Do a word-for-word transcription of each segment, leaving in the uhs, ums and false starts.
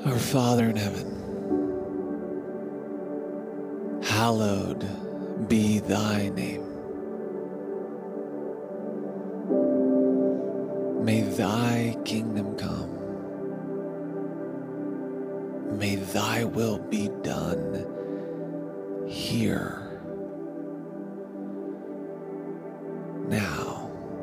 Our Father in heaven, hallowed be thy name. May thy kingdom come. May thy will be done here, now.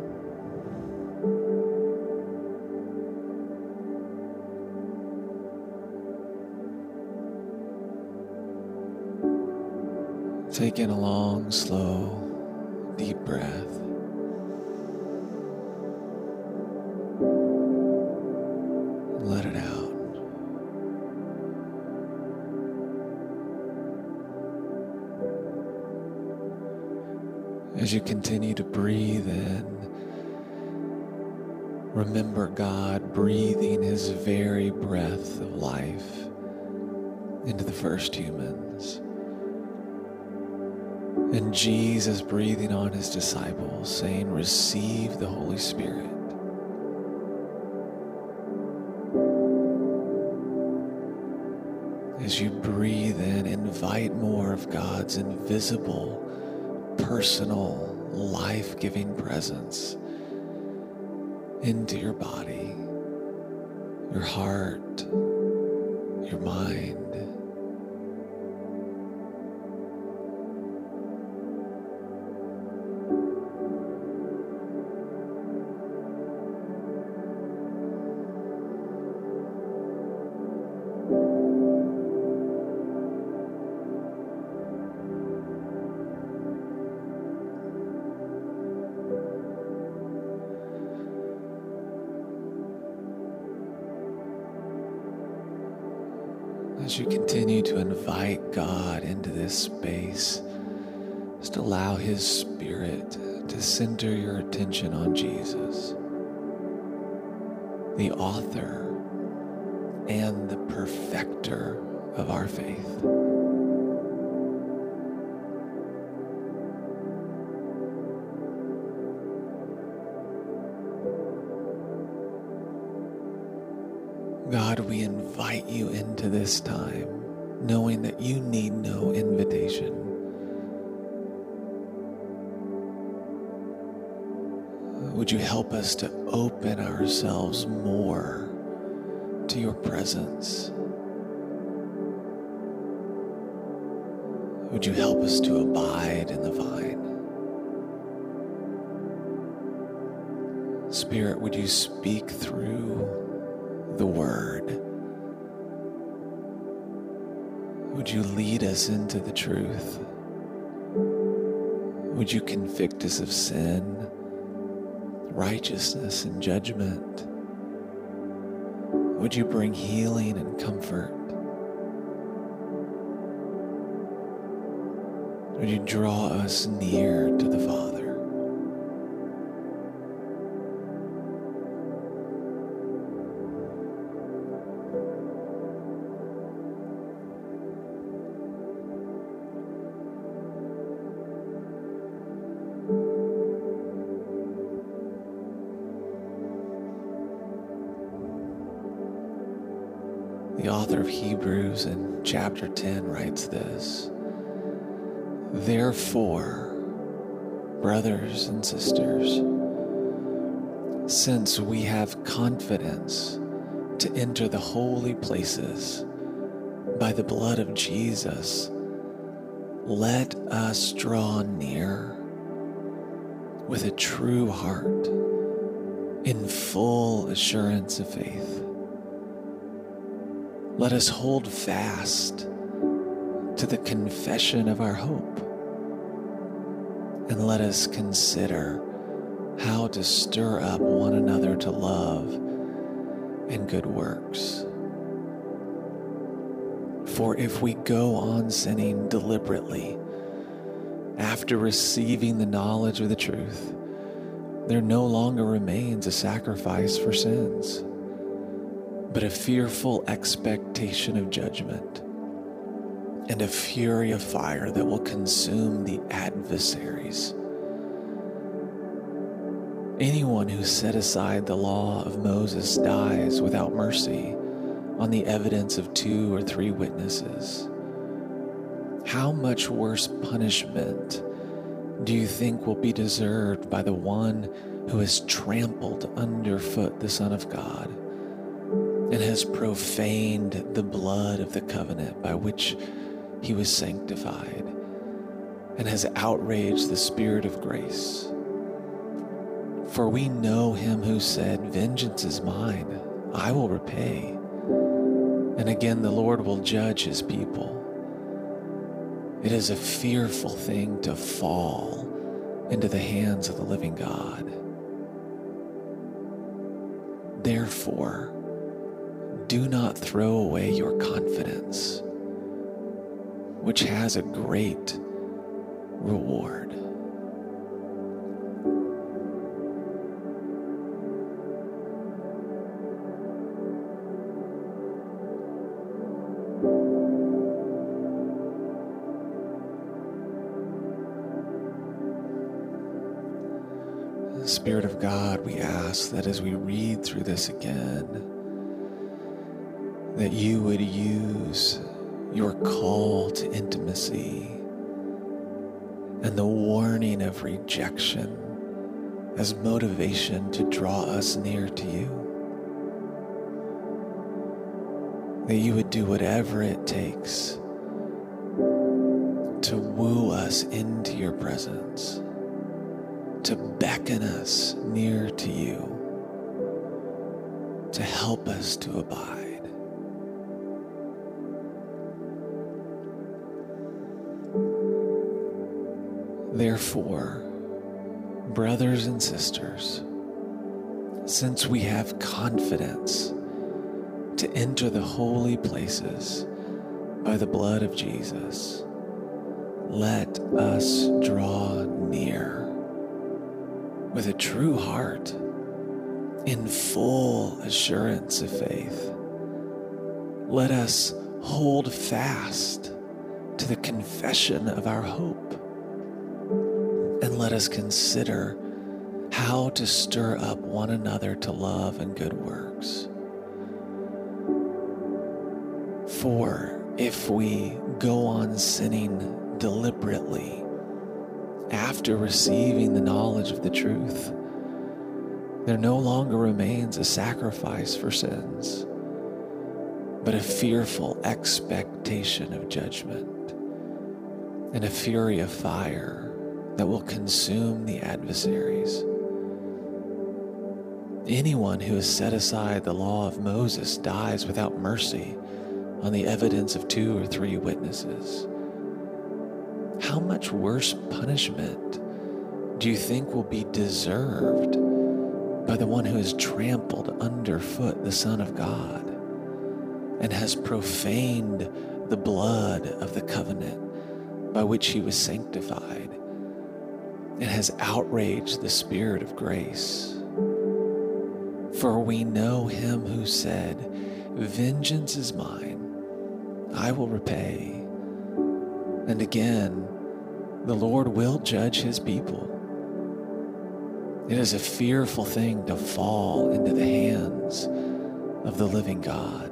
Take in a long, slow, deep breath. And let it out. As you continue to breathe in, remember God breathing his very breath of life into the first humans. And Jesus breathing on his disciples, saying, receive the Holy Spirit. As you breathe in, invite more of God's invisible, personal, life-giving presence into your body, your heart, your mind. As you continue to invite God into this space, just allow his Spirit to center your attention on Jesus, the author and the perfecter of our faith. God, we invite you into this time, knowing that you need no invitation. Would you help us to open ourselves more to your presence? Would you help us to abide in the vine? Spirit, would you speak through the word? Would you lead us into the truth? Would you convict us of sin, righteousness, and judgment? Would you bring healing and comfort? Would you draw us near to the Father? The author of Hebrews in chapter ten writes this: therefore, brothers and sisters, since we have confidence to enter the holy places by the blood of Jesus, let us draw near with a true heart in full assurance of faith. Let us hold fast to the confession of our hope, and let us consider how to stir up one another to love and good works. For if we go on sinning deliberately after receiving the knowledge of the truth, there no longer remains a sacrifice for sins, but a fearful expectation of judgment and a fury of fire that will consume the adversaries. Anyone who set aside the law of Moses dies without mercy on the evidence of two or three witnesses, how much worse punishment do you think will be deserved by the one who has trampled underfoot the Son of God and has profaned the blood of the covenant by which he was sanctified and has outraged the Spirit of grace? For we know him who said, "Vengeance is mine, I will repay." And again, the Lord will judge his people. It is a fearful thing to fall into the hands of the living God. Therefore, do not throw away your confidence, which has a great reward. Spirit of God, we ask that as we read through this again, that you would use your call to intimacy and the warning of rejection as motivation to draw us near to you. That you would do whatever it takes to woo us into your presence, to beckon us near to you, to help us to abide. Therefore, brothers and sisters, since we have confidence to enter the holy places by the blood of Jesus, let us draw near with a true heart, in full assurance of faith. Let us hold fast to the confession of our hope, and let us consider how to stir up one another to love and good works. For if we go on sinning deliberately after receiving the knowledge of the truth, there no longer remains a sacrifice for sins, but a fearful expectation of judgment and a fury of fire that will consume the adversaries. Anyone who has set aside the law of Moses dies without mercy on the evidence of two or three witnesses. How much worse punishment do you think will be deserved by the one who has trampled underfoot the Son of God and has profaned the blood of the covenant by which he was sanctified and has outraged the Spirit of grace? For we know him who said, "Vengeance is mine, I will repay." And again, the Lord will judge his people. It is a fearful thing to fall into the hands of the living God.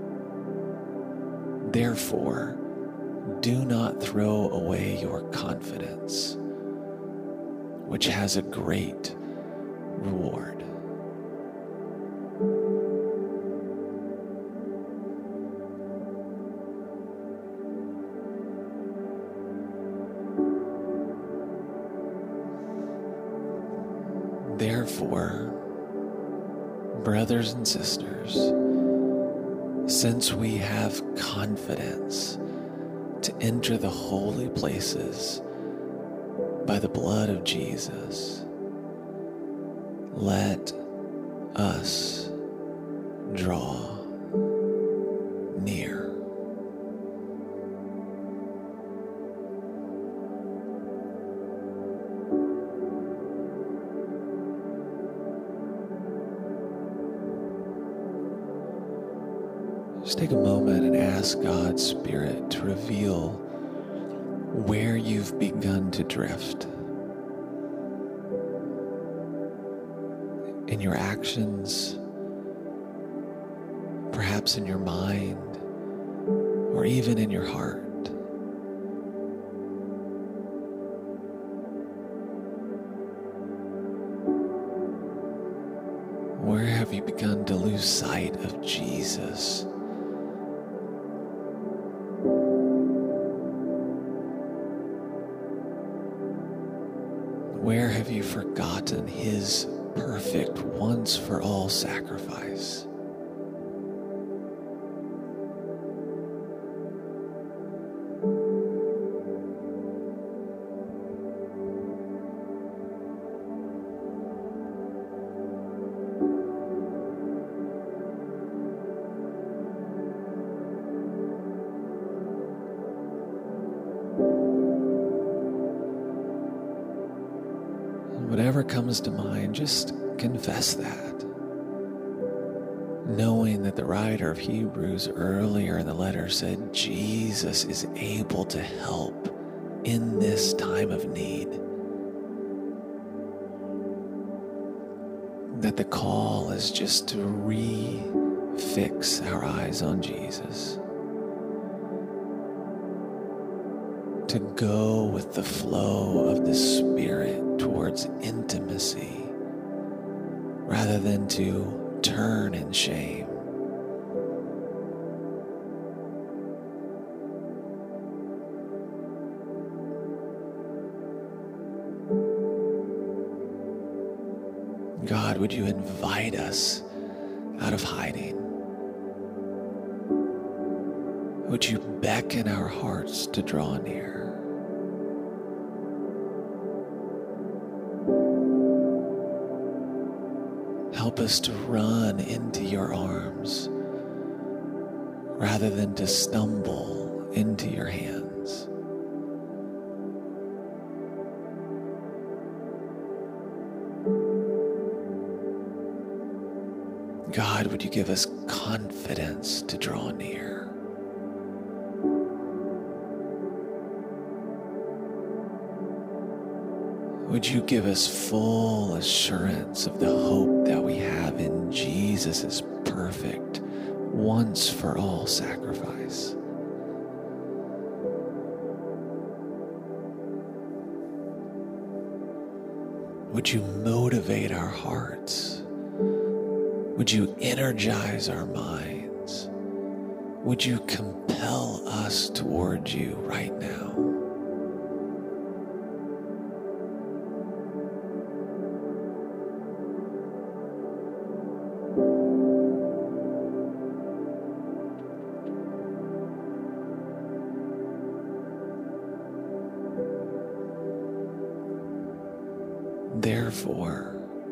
Therefore, do not throw away your confidence, which has a great reward. Therefore, brothers and sisters, since we have confidence to enter the holy places by the blood of Jesus, let us draw near. Just take a moment and ask God's Spirit to reveal where you've begun to drift in your actions, perhaps perhaps in your mind or even in your heart. Where have you begun to lose sight of Jesus? Where have you forgotten his perfect once-for-all sacrifice? Whatever comes to mind, just confess that. Knowing that the writer of Hebrews earlier in the letter said Jesus is able to help in this time of need. That the call is just to re-fix our eyes on Jesus. To go with the flow of the Spirit towards intimacy rather than to turn in shame. God, would you invite us out of hiding? Would you beckon our hearts to draw near? Help us to run into your arms rather than to stumble into your hands. God, would you give us confidence to draw near? Would you give us full assurance of the hope that we have in Jesus' perfect, once-for-all sacrifice? Would you motivate our hearts? Would you energize our minds? Would you compel us towards you right now? Therefore,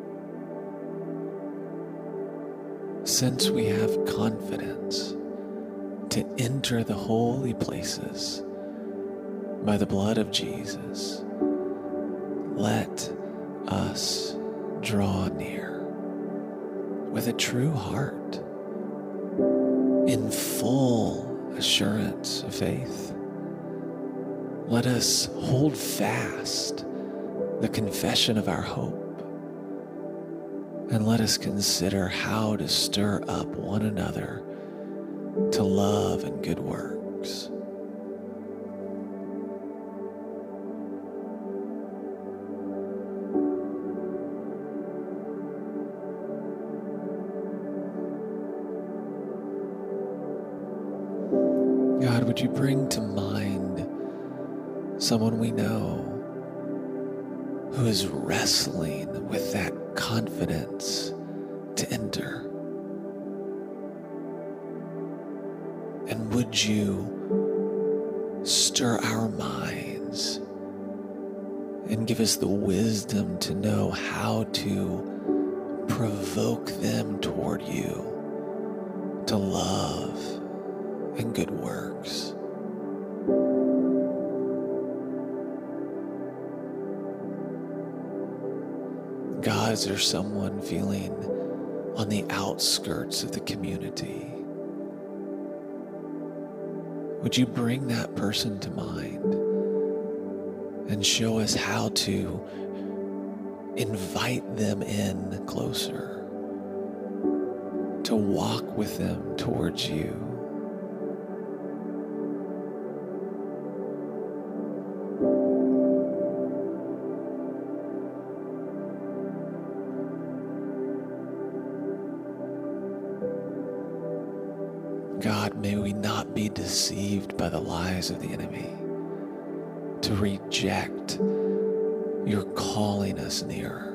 since we have confidence to enter the holy places by the blood of Jesus, let us draw near with a true heart, in full assurance of faith. Let us hold fast the confession of our hope, and let us consider how to stir up one another to love and good works. God, would you bring to mind someone we know who is wrestling with that confidence to enter? And would you stir our minds and give us the wisdom to know how to provoke them toward you to love and good works? God, is there someone feeling on the outskirts of the community? Would you bring that person to mind and show us how to invite them in closer, to walk with them towards you. God, may we not be deceived by the lies of the enemy, to reject your calling us nearer.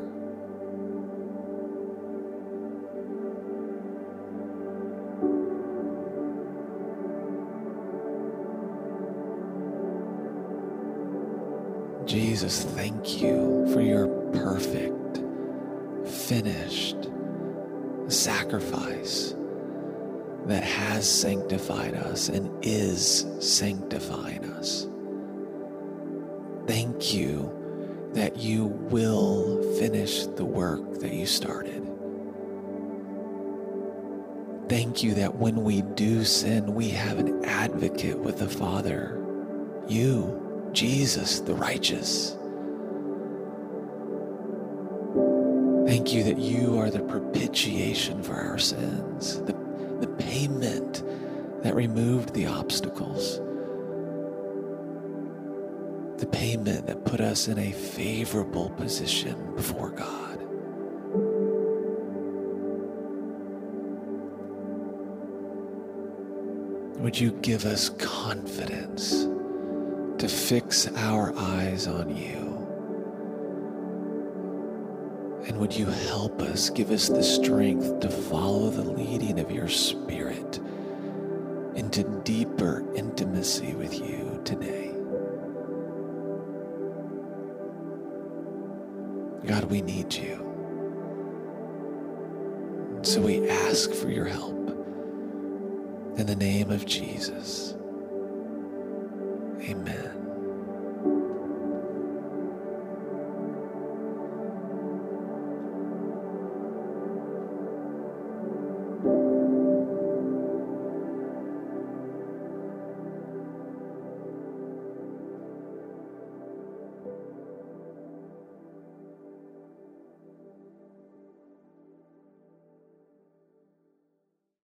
Jesus, thank you for your perfect, finished sacrifice that has sanctified us and is sanctifying us. Thank you that you will finish the work that you started. Thank you that when we do sin, we have an advocate with the Father, you, Jesus, the righteous. Thank you that you are the propitiation for our sins, the, the payment that removed the obstacles, the payment that put us in a favorable position before God. Would you give us confidence to fix our eyes on you? And would you help us, give us the strength to follow the leading of your Spirit into deeper intimacy with you today? God, we need you. So we ask for your help in the name of Jesus. Amen.